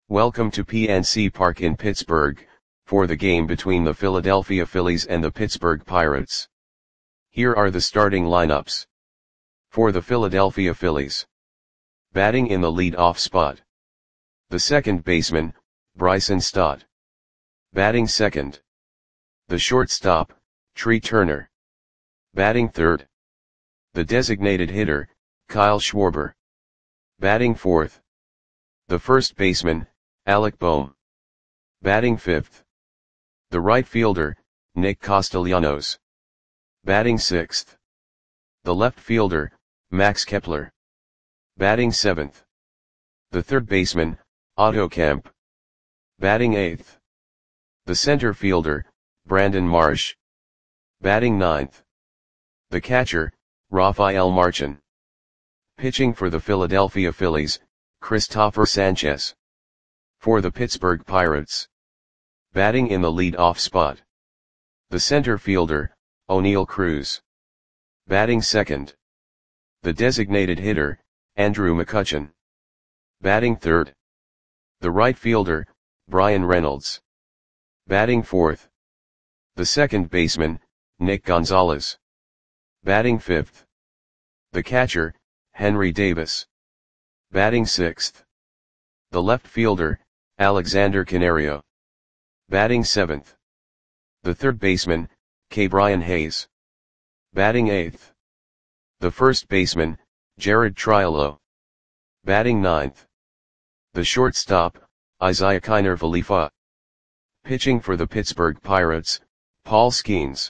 Welcome to PNC Park in Pittsburgh, for the game between the Philadelphia Phillies and the Pittsburgh Pirates. Here are the starting lineups. For the Philadelphia Phillies. Batting in the lead-off spot. The second baseman, Bryson Stott. Batting second. The shortstop, Trea Turner. Batting third. The designated hitter, Kyle Schwarber. Batting fourth. The first baseman, Alec Bohm. Batting fifth. The right fielder, Nick Castellanos. Batting sixth. The left fielder, Max Kepler. Batting seventh. The third baseman, Otto Kemp. Batting eighth. The center fielder, Brandon Marsh. Batting ninth. The catcher, Rafael Marchan. Pitching for the Philadelphia Phillies, Christopher Sanchez. For the Pittsburgh Pirates. Batting in the lead-off spot. The center fielder, Oneil Cruz. Batting second. The designated hitter, Andrew McCutchen. Batting third. The right fielder, Bryan Reynolds. Batting fourth. The second baseman, Nick Gonzalez. Batting fifth. The catcher, Henry Davis. Batting sixth. The left fielder, Alexander Canario. Batting seventh. The third baseman, Ke'Bryan Hayes. Batting eighth. The first baseman, Jared Triolo. Batting ninth. The shortstop, Isiah Kiner Falefa. Pitching for the Pittsburgh Pirates, Paul Skeens.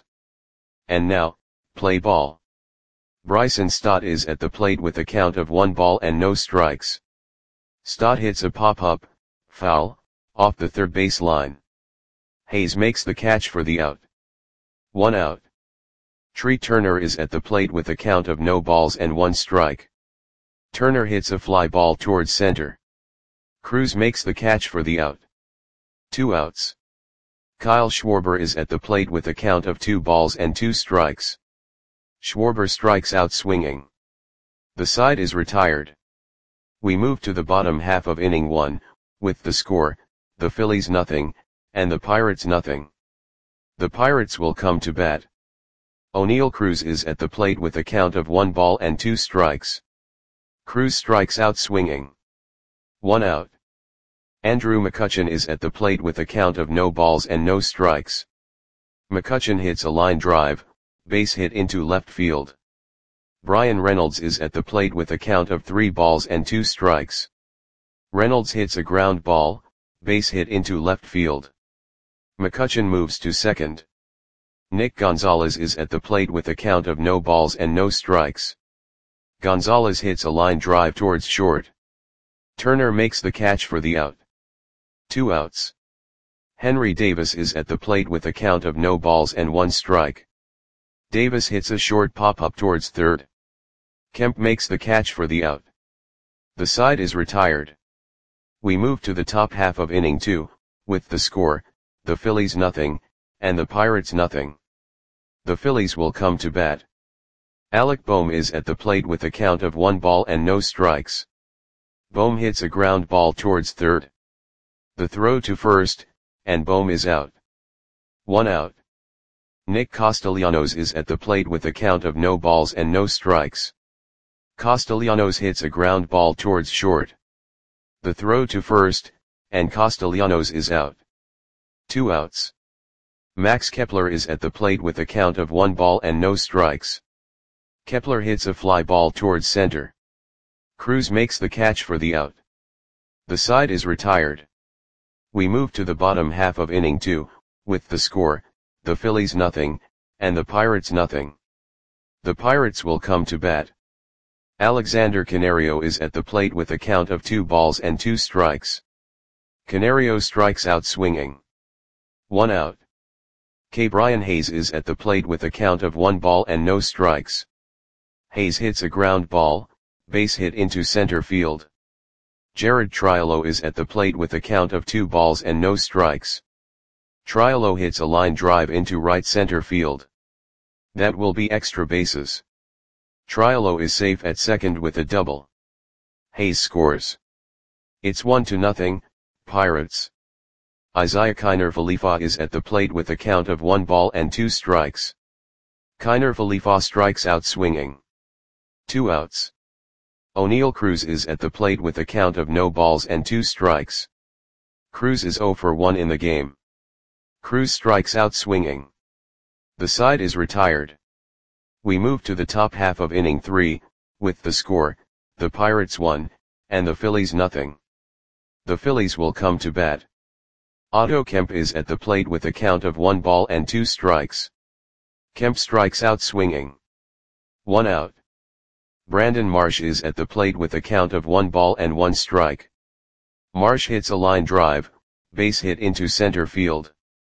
And now, play ball. Bryson Stott is at the plate with a count of 1 ball and no strikes. Stott hits a pop-up, foul, off the third base line. Hayes makes the catch for the out. 1 out. Trea Turner is at the plate with a count of no balls and 1 strike. Turner hits a fly ball towards center. Cruz makes the catch for the out. 2 outs. Kyle Schwarber is at the plate with a count of 2 balls and 2 strikes. Schwarber strikes out swinging. The side is retired. We move to the bottom half of inning 1, with the score, the Phillies nothing, and the Pirates nothing. The Pirates will come to bat. Oneil Cruz is at the plate with a count of 1 ball and 2 strikes. Cruz strikes out swinging. 1 out. Andrew McCutchen is at the plate with a count of no balls and no strikes. McCutchen hits a line drive, base hit into left field. Bryan Reynolds is at the plate with a count of 3 balls and 2 strikes. Reynolds hits a ground ball, base hit into left field. McCutchen moves to second. Nick Gonzalez is at the plate with a count of no balls and no strikes. Gonzalez hits a line drive towards short. Turner makes the catch for the out. 2 outs. Henry Davis is at the plate with a count of no balls and 1 strike. Davis hits a short pop-up towards third. Kemp makes the catch for the out. The side is retired. We move to the top half of inning 2, with the score, the Phillies nothing, and the Pirates nothing. The Phillies will come to bat. Alec Bohm is at the plate with a count of 1 ball and no strikes. Bohm hits a ground ball towards third. The throw to first, and Bohm is out. 1 out. Nick Castellanos is at the plate with a count of no balls and no strikes. Castellanos hits a ground ball towards short. The throw to first, and Castellanos is out. 2 outs. Max Kepler is at the plate with a count of 1 ball and no strikes. Kepler hits a fly ball towards center. Cruz makes the catch for the out. The side is retired. We move to the bottom half of inning 2, with the score, the Phillies nothing, and the Pirates nothing. The Pirates will come to bat. Alexander Canario is at the plate with a count of 2 balls and 2 strikes. Canario strikes out swinging. 1 out. Ke'Bryan Hayes is at the plate with a count of 1 ball and no strikes. Hayes hits a ground ball, base hit into center field. Jared Triolo is at the plate with a count of 2 balls and no strikes. Triolo hits a line drive into right center field. That will be extra bases. Triolo is safe at second with a double. Hayes scores. It's 1-0, Pirates. Isaiah Kiner Khalifa is at the plate with a count of 1 ball and 2 strikes. Kiner Khalifa strikes out swinging. 2 outs. O'Neal Cruz is at the plate with a count of no balls and 2 strikes. Cruz is 0 for 1 in the game. Cruz strikes out swinging. The side is retired. We move to the top half of inning 3, with the score, the Pirates 1, and the Phillies nothing. The Phillies will come to bat. Otto Kemp is at the plate with a count of 1 ball and 2 strikes. Kemp strikes out swinging. 1 out. Brandon Marsh is at the plate with a count of 1 ball and 1 strike. Marsh hits a line drive, base hit into center field.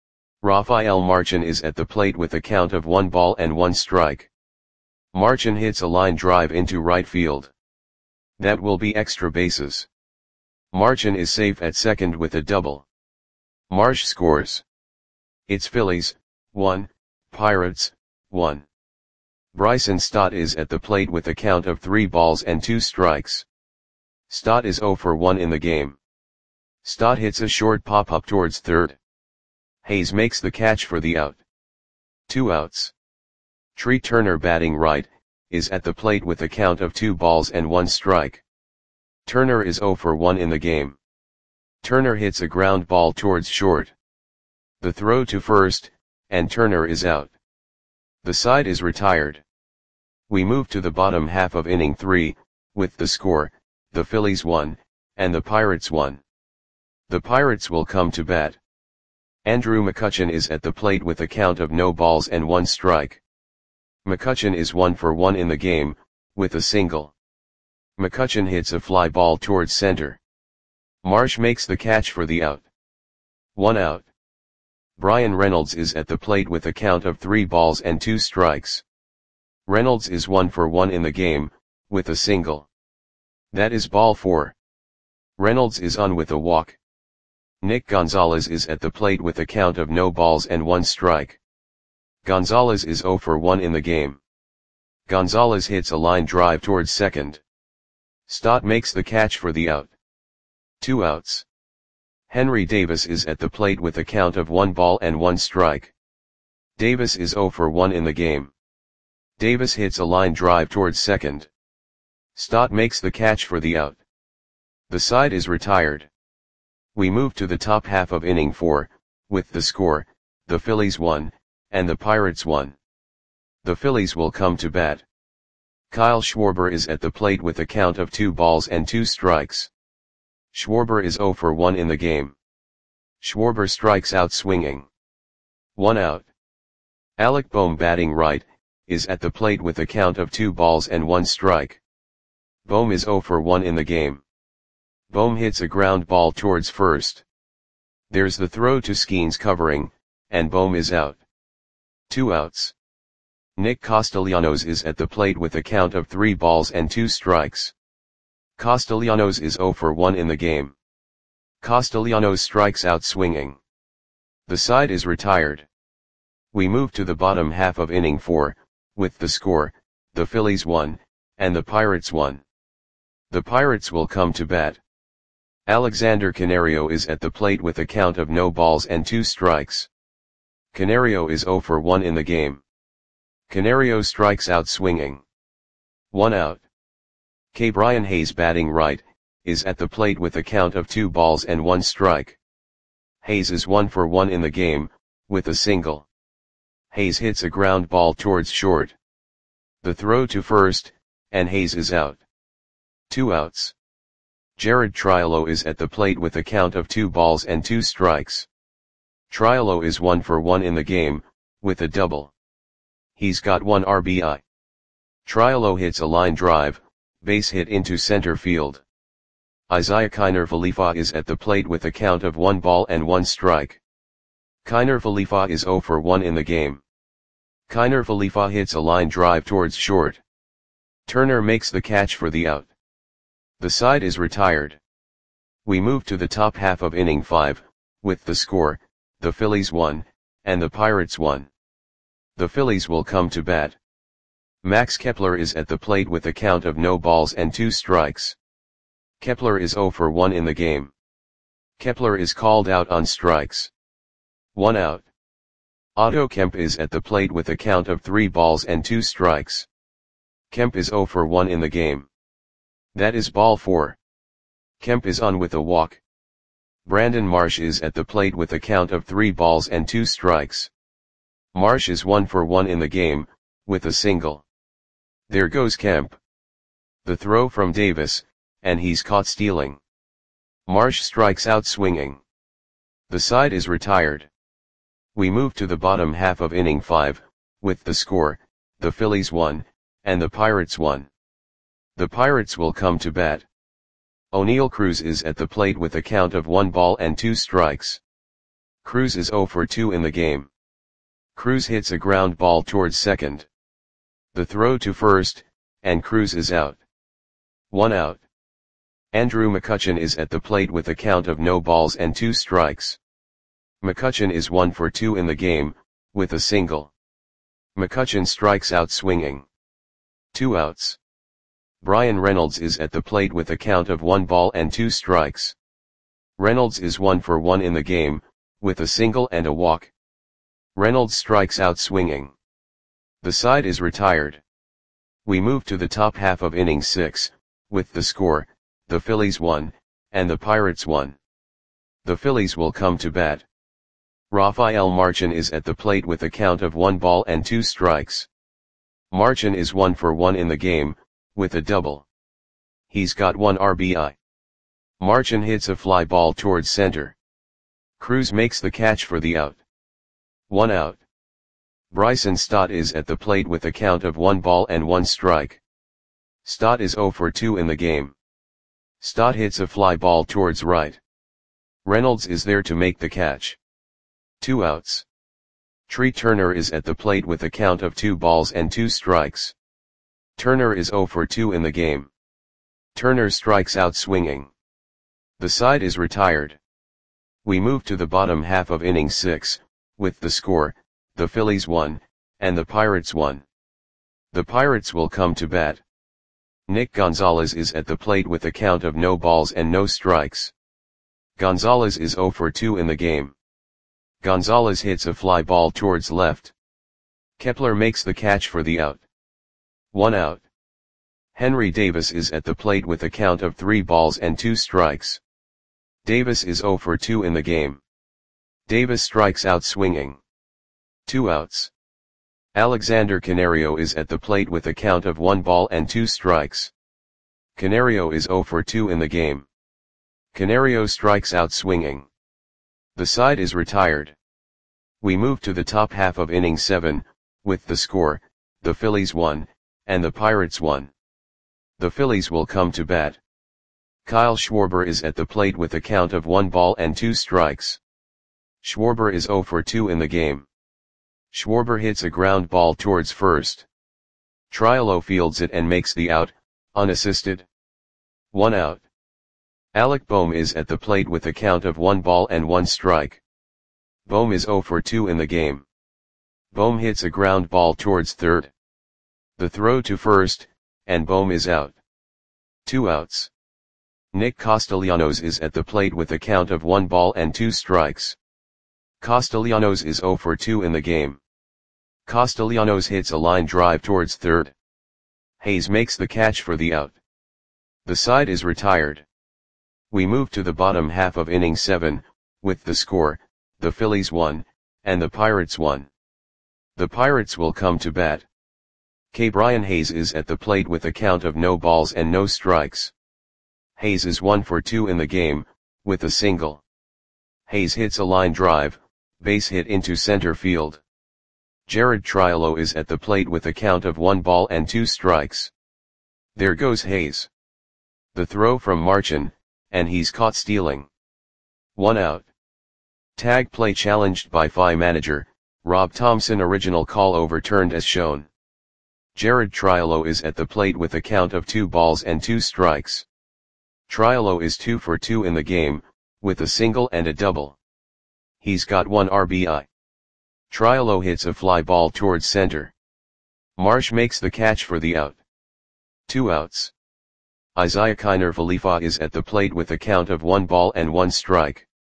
Rafael Marchan is at the plate with a count of 1 ball and 1 strike. Marchan hits a line drive into right field. That will be extra bases. Marchan is safe at second with a double. Marsh scores. It's Phillies, 1, Pirates, 1. Bryson Stott is at the plate with a count of 3 balls and 2 strikes. Stott is 0 for 1 in the game. Stott hits a short pop-up towards third. Hayes makes the catch for the out. 2 outs. Tree Turner batting right, is at the plate with a count of 2 balls and 1 strike. Turner is 0 for 1 in the game. Turner hits a ground ball towards short. The throw to first, and Turner is out. The side is retired. We move to the bottom half of inning 3, with the score, the Phillies 1, and the Pirates 1. The Pirates will come to bat. Andrew McCutchen is at the plate with a count of no balls and 1 strike. McCutchen is 1 for 1 in the game, with a single. McCutchen hits a fly ball towards center. Marsh makes the catch for the out. 1 out. Brian Reynolds is at the plate with a count of 3 balls and 2 strikes. Reynolds is 1 for 1 in the game, with a single. That is ball 4. Reynolds is on with a walk. Nick Gonzalez is at the plate with a count of no balls and 1 strike. Gonzalez is 0 for 1 in the game. Gonzalez hits a line drive towards second. Stott makes the catch for the out. 2 outs. Henry Davis is at the plate with a count of 1 ball and 1 strike. Davis is 0 for 1 in the game. Davis hits a line drive towards second. Stott makes the catch for the out. The side is retired. We move to the top half of inning 4, with the score, the Phillies 1, and the Pirates 1. The Phillies will come to bat. Kyle Schwarber is at the plate with a count of 2 balls and 2 strikes. Schwarber is 0 for 1 in the game. Schwarber strikes out swinging. 1 out. Alec Bohm batting right, is at the plate with a count of 2 balls and 1 strike. Bohm is 0 for 1 in the game. Bohm hits a ground ball towards first. There's the throw to Skeens covering, and Bohm is out. 2 outs. Nick Castellanos is at the plate with a count of 3 balls and 2 strikes. Castellanos is 0 for 1 in the game. Castellanos strikes out swinging. The side is retired. We move to the bottom half of inning 4, with the score, the Phillies 1, and the Pirates 1. The Pirates will come to bat. Alexander Canario is at the plate with a count of no balls and 2 strikes. Canario is 0 for 1 in the game. Canario strikes out swinging. 1 out. K. Brian Hayes batting right, is at the plate with a count of 2 balls and 1 strike. Hayes is 1 for 1 in the game, with a single. Hayes hits a ground ball towards short. The throw to first, and Hayes is out. 2 outs. Jared Triolo is at the plate with a count of 2 balls and 2 strikes. Triolo is 1 for 1 in the game, with a double. He's got 1 RBI. Triolo hits a line drive, base hit into center field. Isaiah Kiner Khalifa is at the plate with a count of 1 ball and 1 strike. Kiner Khalifa is 0 for 1 in the game. Kiner Khalifa hits a line drive towards short. Turner makes the catch for the out. The side is retired. We move to the top half of inning 5, with the score, the Phillies 1, and the Pirates 1. The Phillies will come to bat. Max Kepler is at the plate with a count of no balls and 2 strikes. Kepler is 0 for 1 in the game. Kepler is called out on strikes. 1 out. Otto Kemp is at the plate with a count of 3 balls and 2 strikes. Kemp is 0 for 1 in the game. That is ball 4. Kemp is on with a walk. Brandon Marsh is at the plate with a count of 3 balls and 2 strikes. Marsh is 1 for 1 in the game, with a single. There goes Kemp. The throw from Davis, and he's caught stealing. Marsh strikes out swinging. The side is retired. We move to the bottom half of inning 5, with the score, the Phillies 1, and the Pirates 1. The Pirates will come to bat. O'Neal Cruz is at the plate with a count of 1 ball and 2 strikes. Cruz is 0 for 2 in the game. Cruz hits a ground ball towards second. The throw to first, and Cruz is out. 1 out. Andrew McCutchen is at the plate with a count of no balls and 2 strikes. McCutchen is 1 for 2 in the game, with a single. McCutchen strikes out swinging. 2 outs. Brian Reynolds is at the plate with a count of 1 ball and 2 strikes. Reynolds is 1 for 1 in the game, with a single and a walk. Reynolds strikes out swinging. The side is retired. We move to the top half of inning 6, with the score, the Phillies 1, and the Pirates 1. The Phillies will come to bat. Rafael Marchan is at the plate with a count of 1 ball and 2 strikes. Marchan is 1 for 1 in the game, with a double. He's got 1 RBI. Marchan hits a fly ball towards center. Cruz makes the catch for the out. 1 out. Bryson Stott is at the plate with a count of 1 ball and 1 strike. Stott is 0 for 2 in the game. Stott hits a fly ball towards right. Reynolds is there to make the catch. 2 outs. Tree Turner is at the plate with a count of 2 balls and 2 strikes. Turner is 0 for 2 in the game. Turner strikes out swinging. The side is retired. We move to the bottom half of inning 6, with the score, the Phillies 1, and the Pirates 1. The Pirates will come to bat. Nick Gonzalez is at the plate with a count of no balls and no strikes. Gonzalez is 0 for 2 in the game. Gonzalez hits a fly ball towards left. Kepler makes the catch for the out. 1 out. Henry Davis is at the plate with a count of 3 balls and 2 strikes. Davis is 0 for 2 in the game. Davis strikes out swinging. 2 outs. Alexander Canario is at the plate with a count of 1 ball and 2 strikes. Canario is 0 for 2 in the game. Canario strikes out swinging. The side is retired. We move to the top half of inning 7, with the score, the Phillies 1, and the Pirates 1. The Phillies will come to bat. Kyle Schwarber is at the plate with a count of 1 ball and 2 strikes. Schwarber is 0 for 2 in the game. Schwarber hits a ground ball towards first. Triolo fields it and makes the out, unassisted. 1 out. Alec Bohm is at the plate with a count of 1 ball and 1 strike. Bohm is 0 for 2 in the game. Bohm hits a ground ball towards third. The throw to first, and Bohm is out. 2 outs. Nick Castellanos is at the plate with a count of 1 ball and 2 strikes. Castellanos is 0 for 2 in the game. Castellanos hits a line drive towards third. Hayes makes the catch for the out. The side is retired. We move to the bottom half of inning 7, with the score, the Phillies 1, and the Pirates 1. The Pirates will come to bat. Brian Hayes is at the plate with a count of no balls and no strikes. Hayes is 1 for 2 in the game, with a single. Hayes hits a line drive, base hit into center field. Jared Triolo is at the plate with a count of 1 ball and 2 strikes. There goes Hayes. The throw from Marchan, and he's caught stealing. 1 out. Tag play challenged by FI manager, Rob Thompson. Original call overturned as shown. Jared Triolo is at the plate with a count of 2 balls and 2 strikes. Triolo is 2 for 2 in the game, with a single and a double. He's got 1 RBI. Triolo hits a fly ball towards center. Marsh makes the catch for the out. 2 outs. Isaiah Kiner Falefa is at the plate with a count of 1 ball and 1 strike.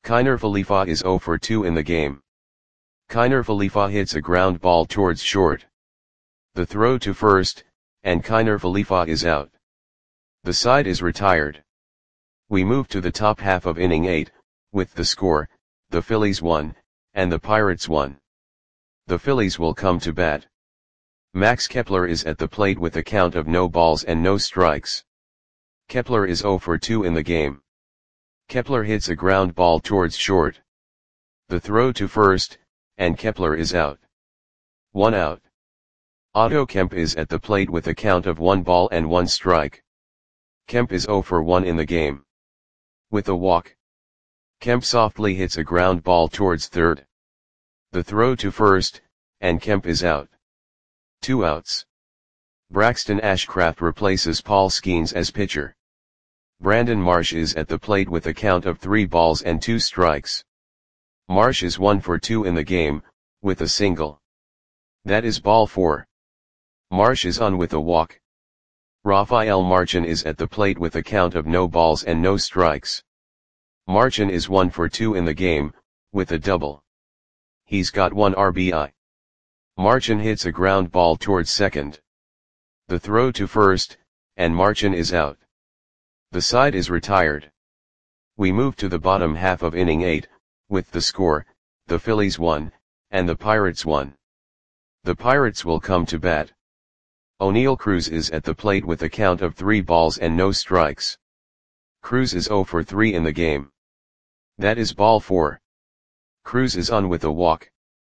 Kiner Falefa is 0 for 2 in the game. Kiner Falefa hits a ground ball towards short. The throw to first, and Kiner Falefa is out. The side is retired. We move to the top half of inning 8, with the score, the Phillies 1, and the Pirates 1. The Phillies will come to bat. Max Kepler is at the plate with a count of no balls and no strikes. Kepler is 0 for 2 in the game. Kepler hits a ground ball towards short. The throw to first, and Kepler is out. 1 out. Otto Kemp is at the plate with a count of 1 ball and 1 strike. Kemp is 0 for 1 in the game. With a walk, Kemp softly hits a ground ball towards third. The throw to first, and Kemp is out. 2 outs. Braxton Ashcraft replaces Paul Skeens as pitcher. Brandon Marsh is at the plate with a count of 3 balls and 2 strikes. Marsh is 1 for 2 in the game, with a single. That is ball 4. Marsh is on with a walk. Rafael Marchan is at the plate with a count of no balls and no strikes. Marchan is 1 for 2 in the game, with a double. He's got 1 RBI. Marchan hits a ground ball towards second. The throw to first, and Marchan is out. The side is retired. We move to the bottom half of inning 8, with the score, the Phillies 1, and the Pirates 1. The Pirates will come to bat. O'Neill Cruz is at the plate with a count of 3 balls and no strikes. Cruz is 0 for 3 in the game. That is ball 4. Cruz is on with a walk.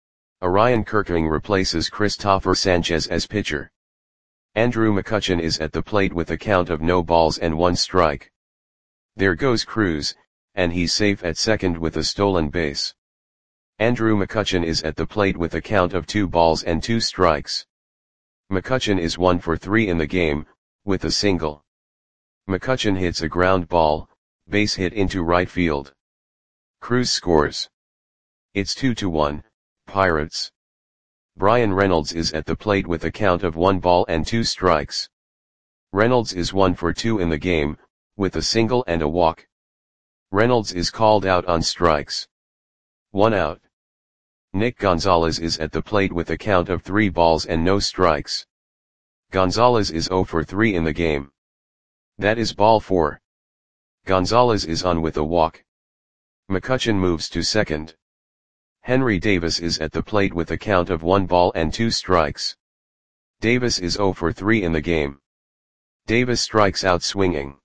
Orion Kirkling replaces Christopher Sanchez as pitcher. Andrew McCutchen is at the plate with a count of no balls and 1 strike. There goes Cruz, and he's safe at second with a stolen base. Andrew McCutchen is at the plate with a count of 2 balls and 2 strikes. McCutchen is 1 for 3 in the game, with a single. McCutchen hits a ground ball, base hit into right field. Cruz scores. It's 2-1, Pirates. Brian Reynolds is at the plate with a count of 1 ball and 2 strikes. Reynolds is 1 for 2 in the game, with a single and a walk. Reynolds is called out on strikes. 1 out. Nick Gonzalez is at the plate with a count of 3 balls and no strikes. Gonzalez is 0 for 3 in the game. That is ball 4. Gonzalez is on with a walk. McCutchen moves to second. Henry Davis is at the plate with a count of 1 ball and 2 strikes. Davis is 0 for 3 in the game. Davis strikes out swinging.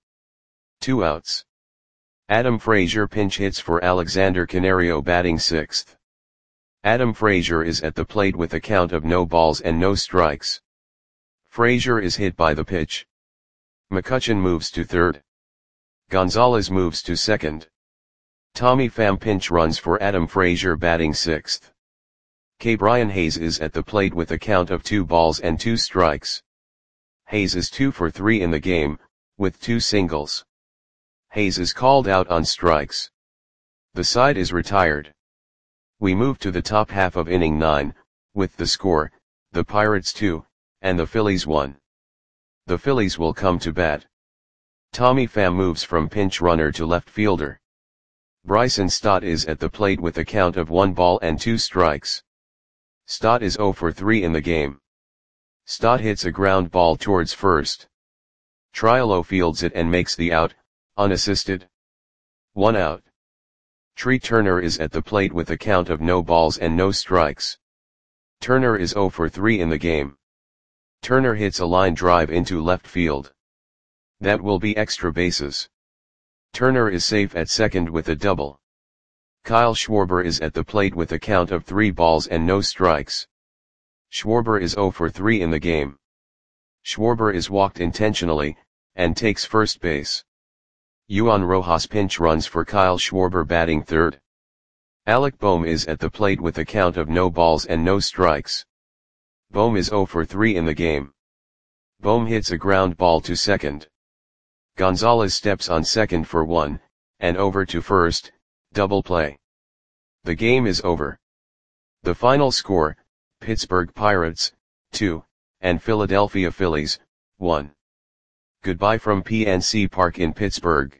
2 outs. Adam Frazier pinch hits for Alexander Canario batting 6th. Adam Frazier is at the plate with a count of no balls and no strikes. Frazier is hit by the pitch. McCutchen moves to third. Gonzalez moves to second. Tommy Pham pinch runs for Adam Frazier batting 6th. K. Brian Hayes is at the plate with a count of 2 balls and 2 strikes. Hayes is 2 for 3 in the game, with 2 singles. Hayes is called out on strikes. The side is retired. We move to the top half of inning 9, with the score, the Pirates 2, and the Phillies 1. The Phillies will come to bat. Tommy Pham moves from pinch runner to left fielder. Bryson Stott is at the plate with a count of 1 ball and 2 strikes. Stott is 0 for 3 in the game. Stott hits a ground ball towards first. Triolo fields it and makes the out, unassisted. 1 out. Tree Turner is at the plate with a count of no balls and no strikes. Turner is 0 for 3 in the game. Turner hits a line drive into left field. That will be extra bases. Turner is safe at second with a double. Kyle Schwarber is at the plate with a count of 3 balls and no strikes. Schwarber is 0 for 3 in the game. Schwarber is walked intentionally, and takes first base. Yuan Rojas pinch runs for Kyle Schwarber batting third. Alec Bohm is at the plate with a count of no balls and no strikes. Bohm is 0 for 3 in the game. Bohm hits a ground ball to second. Gonzalez steps on second for 1, and over to first, double play. The game is over. The final score, Pittsburgh Pirates, 2, and Philadelphia Phillies, 1. Goodbye from PNC Park in Pittsburgh.